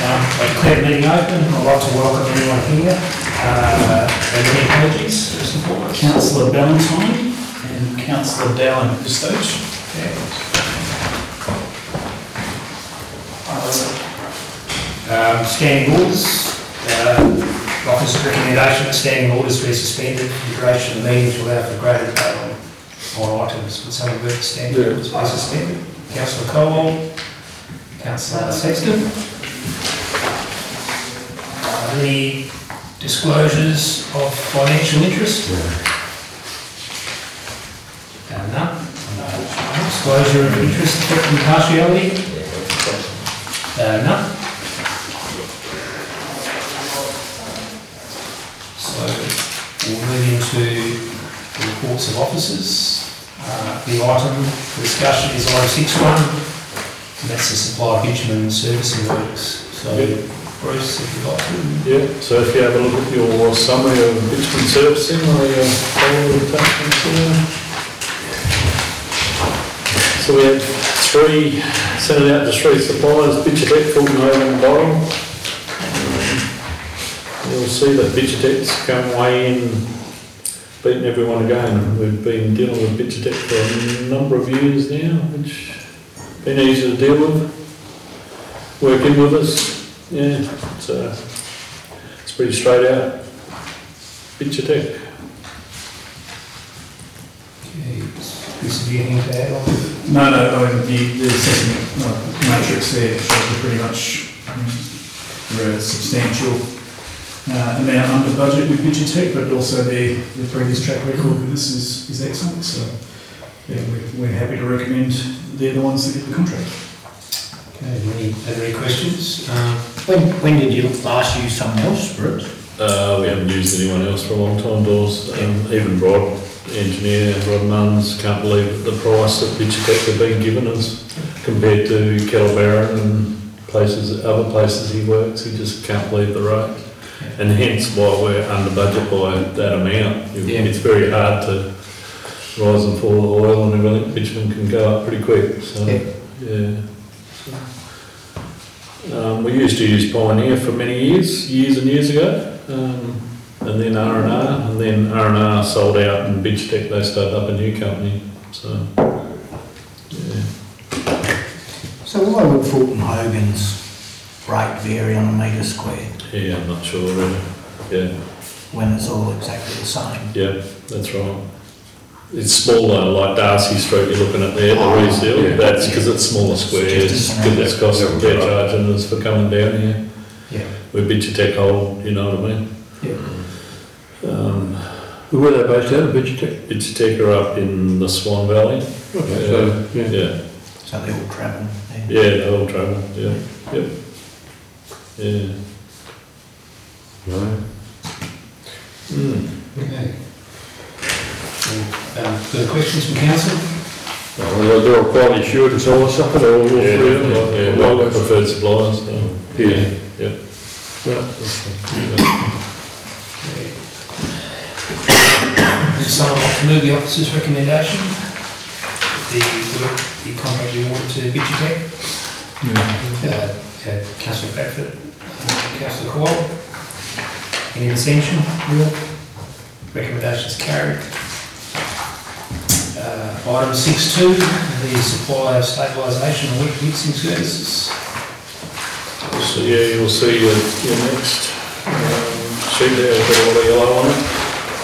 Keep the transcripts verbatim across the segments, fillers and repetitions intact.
Um, I declare the meeting open. I'd like to welcome anyone here. Uh, and any apologies for support. Councillor Ballantyne and Councillor Dowling at this stage. Um, standing orders. Uh, Officer's recommendation that standing orders be suspended for the duration of the meeting to allow for greater debate on, on items. Would someone move the standing Yeah. orders be suspended? Councillor Colwell. Councillor Sexton. Uh, the disclosures of financial interest? Uh, none. No. Disclosure of interest affecting partiality? Uh, none. So we'll move into the reports of officers. Uh, the item for discussion is item six one, and that's the supply of bitumen servicing works. So Bruce, if you'd like to. Yeah, so if you have a look at your summary of bitumen servicing, I uh, follow the attachments there. So we had three, sent it out to three suppliers, Bitchetec, Fulton Hogan and Boral. You'll see that Bitchetec's come way in, beating everyone again. We've been dealing with Bitchetec for a number of years now, which has been easy to deal with, working with us. Yeah, so it's pretty straight out. Bitchetec. Okay, Chris, have you anything to add on? No, no, I mean, the, the assessment uh, matrix there shows we're pretty much um, we're a substantial uh, amount under budget with Bitchetec, but also the, the previous track record with this is, is excellent. So yeah, we're, we're happy to recommend they're the ones that get the contract. Okay, any, are there any questions? Um, When, when did you last use someone else, Bruce? Uh, we haven't used anyone else for a long time, Dawes. Um, even Rod, engineer, Rod Munns, can't believe the price that Bitchetec have been given us compared to Kettlebarron and places, other places he works. He just can't believe the rate. And hence why we're under budget by that amount. Yeah. It's very hard to rise and fall of oil and everything. Bitumen can go up pretty quick. So, Yeah. yeah. Um, we used to use Pioneer for many years, years and years ago, um, and then R and R, and then R and R sold out and Bitchetec, they started up a new company, so, yeah. So why would Fulton Hogan's rate vary on a metre square Yeah, I'm not sure really, yeah, when it's all exactly the same? yeah, that's right. It's smaller, like Darcy Street you're looking at there, the Oh, reseal, yeah. that's because it's smaller squares, Just because it's cost Yeah, they're right. charging us for coming down here. Yeah. With Bitchetec hold, you know what I mean? Yeah. Um, Where are they based out of Bitchetec? Bitchetec are up in the Swan Valley. Okay, so, yeah. Yeah, So they all travel there. yeah, they all travel, yeah, yep. Yeah. Right. Mm. okay. Um, further questions from council? Well, they're all quality assurance, all this stuff, they're all all Yeah, three of them, like- yeah, like- well, preferred suppliers, so. Yeah. Yep. Yeah. Would someone like to move the officer's recommendation? The, the, the contract awarded to Bitchetec? Uh, uh, Councillor Bradford, uh, Councillor Coyle. Any dissension? Will? Recommendations carried. Uh, item six two, the supply of stabilisation and weak mixing services. So, yeah, you'll see your, your next um, sheet there, with all the yellow on it.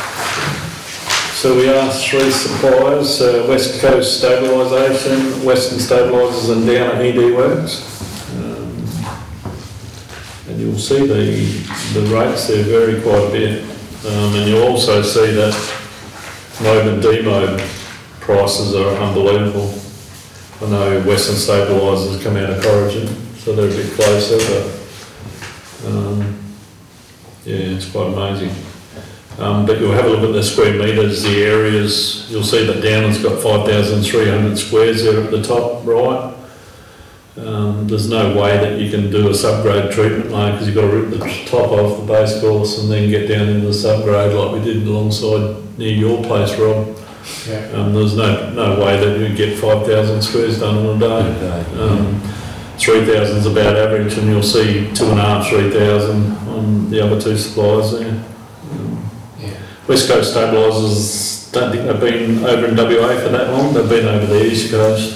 So we asked three suppliers, uh, West Coast Stabilisation, Western Stabilisers and down at E D Works. Um, and you'll see the, the rates there vary quite a bit. Um, and you'll also see that Mobe and Demobe prices are unbelievable. I know Western Stabilisers come out of Corrigin, so they're a bit closer, but um, yeah, it's quite amazing. Um, but you'll have a look at the square metres, the areas, you'll see that Downland's got five thousand three hundred squares there at the top right. Um, there's no way that you can do a subgrade treatment line because you've got to rip the top off the base course and then get down into the subgrade like we did alongside near your place, Rob. Yeah. Um, there's no no way that you get five thousand squares done in a day. Um, three thousand is about average, and you'll see two and a half, three thousand on the other two suppliers there. Um, Yeah. West Coast Stabilisers, don't think they've been over in W A for that long, they've been over the East Coast.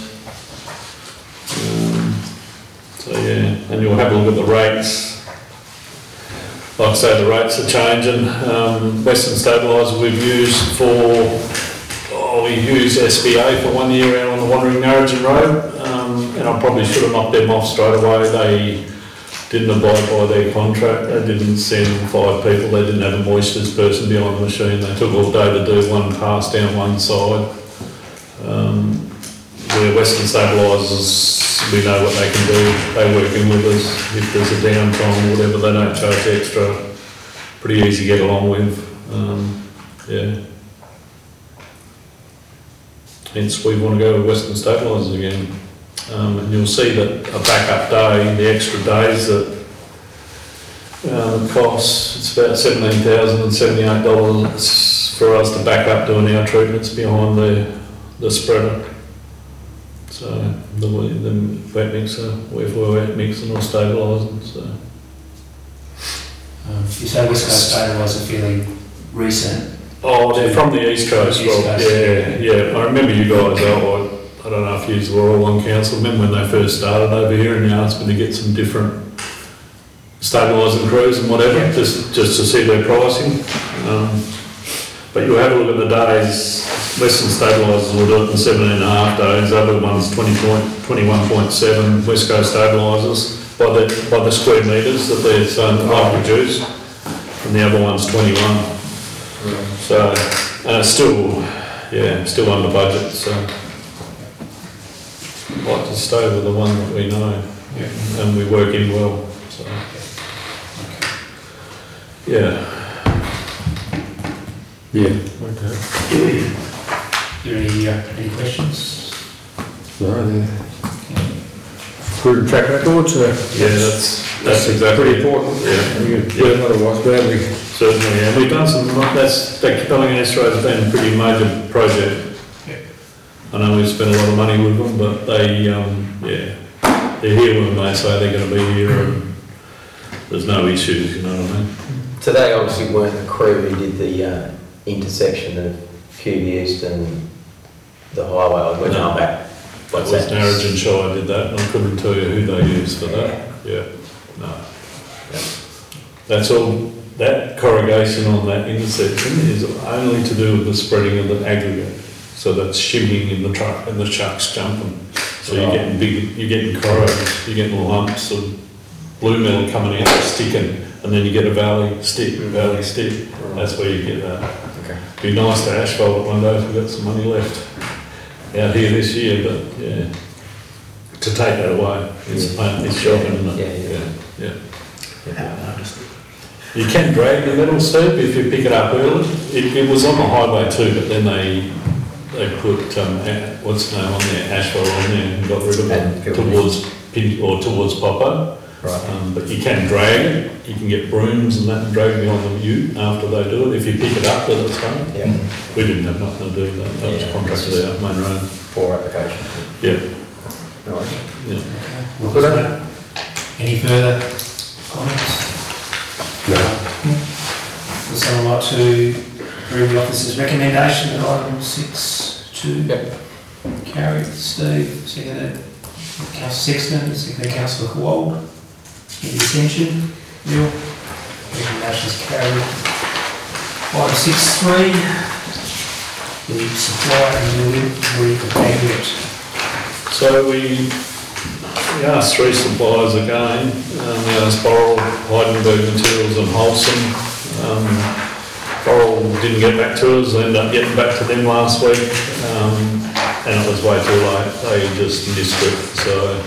Um, so yeah, and you'll have a look at the rates. Like I say, the rates are changing. Um, Western Stabiliser we've used for, oh, we used S B A for one year out on the Wandering Narrogin Road, um, and I probably should have knocked them off straight away. They didn't abide by their contract, they didn't send five people, they didn't have a moistures person behind the machine, they took all day to do one pass down one side. Um, where Western Stabilisers, we know what they can do, they work in with us. If there's a downtime or whatever, they don't charge extra, pretty easy to get along with. Um, yeah. Hence we want to go with Western Stabilisers again. Um, and you'll see that a backup day, the extra days that um, costs, it's about seventeen thousand seventy-eight dollars for us to back up doing our treatments behind the, the spreader. So the, the wet mixer, whether we're wet mixing or stabilising, so. Um, you say West Coast Stabiliser fairly recent. Oh, they're from the East Coast, East well, Coast. yeah, yeah. I remember you guys, oh, I, I don't know if you were all on council, remember when they first started over here and you asked me to get some different stabilising crews and whatever, Yeah. just just to see their pricing. Um, but you'll have a look at the days. Western Stabilisers will do it in seventeen and a half days, other ones twenty-one point seven, West Coast Stabilisers, by the, by the square metres that they're saying that they produce, and the other one's twenty-one. So, and it's still, yeah, still under budget, so I'd like to stay with the one that we know, Yeah. and we work in well, so, yeah. Yeah. Okay. Are there any, uh, any questions? No, they're proven track records, uh, Yeah, that's, that's exactly pretty it. important. Yeah. You could do it otherwise, badly. Certainly, yeah, we've done some, that's, that Capelling S Road has been a pretty major project. Yeah. I know we've spent a lot of money with them, but they, um, yeah, they're here when they say they're gonna be here, and there's no issues, you know what I mean? So they obviously weren't the crew who did the uh, intersection of Q B East and the highway, which No. I'm back. That was Narrogin Shire did that, and I couldn't tell you who they used for that, yeah, no. That's all, that corrugation on that intersection is only to do with the spreading of the aggregate. So that's shimming in the truck and the truck's jumping. So you're getting big, you're getting corrodes, you're getting lumps of blue metal coming out, sticking, and then you get a valley stick, valley stick. That's where you get that. Okay. Be nice to asphalt it one day if we've got some money left out here this year, but yeah, to take that away, it's, it's shocking, isn't it? Yeah, Yeah, yeah. I haven't noticed it. You can drag the metal, Steve, if you pick it up early. It, it was on the highway too, but then they they put um, a- what's the name on there, asphalt on there, and got rid of And it filled towards Pin or towards Popo. Right. Um, but you can drag it. You can get brooms and that and drag it on the ute after they do it. If you pick it up, then it's fine. Yeah. We didn't have nothing to do with that. That was Yeah. contracted out main road. Four applications. Yeah, No worries. yeah. Well, good. Any further comments? No. Would someone like to approve the officer's recommendation at item six two? Yep. Carried, Steve, seconded, Councillor Sexton, seconded Councillor Kowald. Any dissension? Neil? Recommendation's carried. Item six three, the supply and delivery of aggregate. So we, we asked three suppliers again. Um, we asked Boral, Heidenberg Materials and Holson. Um, Boral didn't get back to us, ended up getting back to them last week, um, and it was way too late. They just missed it. So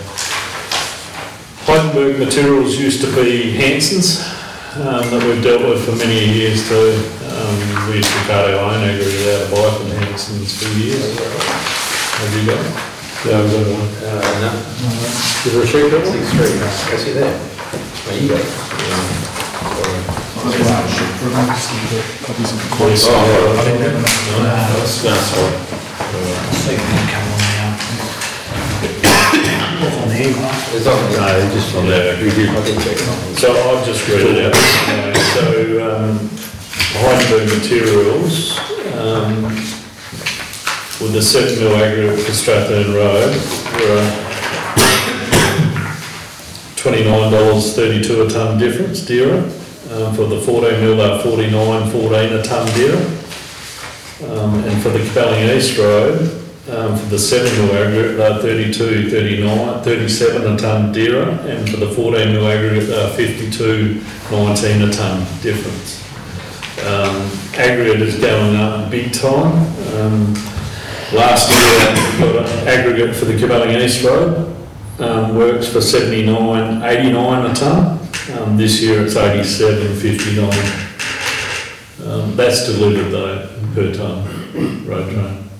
Heidenberg Materials used to be Hanson's, um, that we've dealt with for many years too. Um, we used to carry our own aggregate out of Bike and Hanson's for years. Have you got it? Yeah, I've got one. Uh, no. Is there a sheet of one? Six three. What's it there? There you go. Police. I Oh, didn't have enough. no, that's, that's fine. See if they come on now. On new one. It's on the, No, just on there, we did. I did check it on. So I've just read it out. Uh, So, um, Heidelberg Materials, um, with the seven mil aggregate for Strathern Road, were twenty-nine dollars thirty-two a tonne difference, dearer. Um, for the fourteen mil, they're forty-nine fourteen a tonne dearer. Um, and for the Capelling East Road, um, for the seven mil aggregate, they're thirty-two thirty-nine, thirty-seven a tonne dearer, and for the fourteen mil aggregate, they're fifty-two nineteen a tonne difference. Um, aggregate is going up big time. Um, last year, we got an aggregate for the Capelling East Road, um, works for seventy-nine eighty-nine a tonne. Um, this year it's eighty-seven fifty-nine. Um, that's delivered though, per tonne, road train.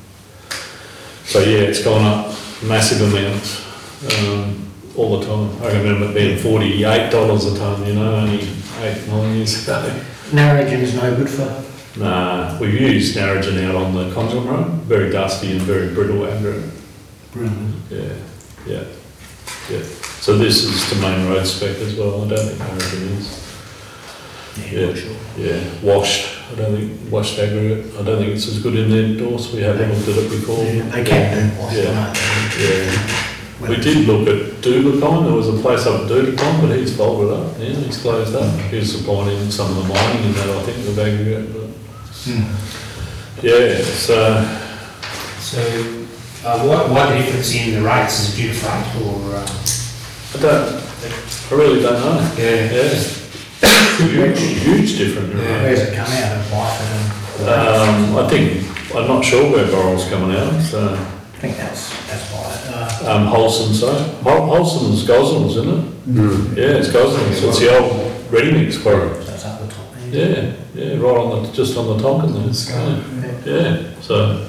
So yeah, it's gone up massive amounts, um, all the time. I remember it being forty-eight dollars a tonne, you know, only eight, nine years ago. Narragin's no good for, Nah, we've used Narrogin out on the Consum Road, very dusty and very brittle aggregate. brilliant. Yeah, yeah, yeah. So this is to main road spec as well, I don't think Narrogin is. Yeah, Yeah. sure. Yeah, washed, I don't think, washed aggregate, I don't think it's as good in their doors, we haven't looked at it before. They can do wash, Yeah. don't they? Yeah, we did look at Doodlecon, there was a place up at Doodlecon, but he's folded up, yeah, he's closed up. He was supplying in some of the mining and that, I think, the aggregate, but, Hmm. yeah, so, So, uh, what, what difference in the rates is due to freight or, uh, I don't, I really don't know. yeah, Yeah, huge, huge difference. Yeah. Where's it come out of Wyford and? Um, I think, I'm not sure where Borrell's coming out, so, I think that's, that's why, uh, um, Wholesome, so, Hol- Wholesome's Gosnells, isn't it? Mm. Yeah, it's Gosnells, it's the old ready mix quarry. so it's up the top end. Yeah, yeah, right on the, just on the Tonkin there. Yeah, yeah, so,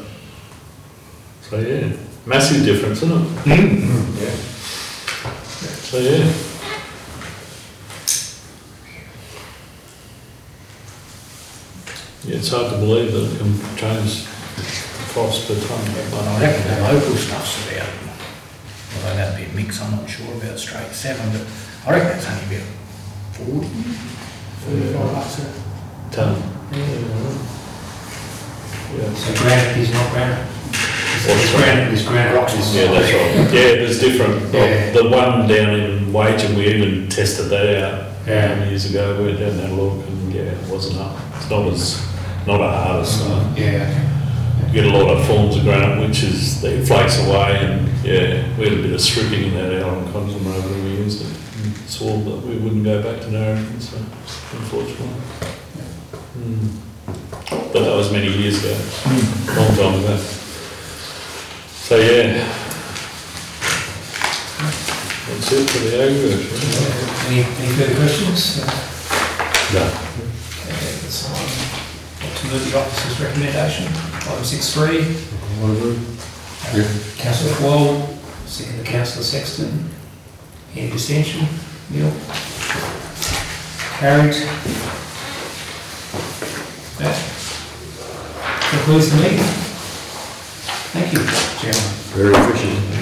so yeah, massive difference, isn't it? Mm. So, yeah. Yeah, it's hard to believe that it can change the cost per tonne that But I much. reckon the local stuff's about, although that'd be a mix, I'm not sure about straight seven, but I reckon it's only about forty, forty-five bucks a. Tonne. Yeah. So granite is not granite. What's It's that? granite, is granite rocks. is- Yeah, that's right. Yeah, there's different. Yeah. The one down in Wagen, we even tested that out Yeah. um, years ago. We went down and had a look, and yeah, it wasn't up. It's not as not a hard as stone. Yeah, You get a lot of forms of granite, which is it flakes away, and yeah, we had a bit of stripping in that out on Consum Road when we used it. And swore that we wouldn't go back to Narrogin, so unfortunately. Mm. But that was many years ago, long time ago. So yeah, that's it for the aggregate. Any, any further questions? No. Okay, that's on. To move the officer's recommendation, item six three. Yeah. Councillor Wall, second to Councillor Sexton. Any dissension? Neil? Carried. That concludes the meeting. Thank you, gentlemen. Very efficient.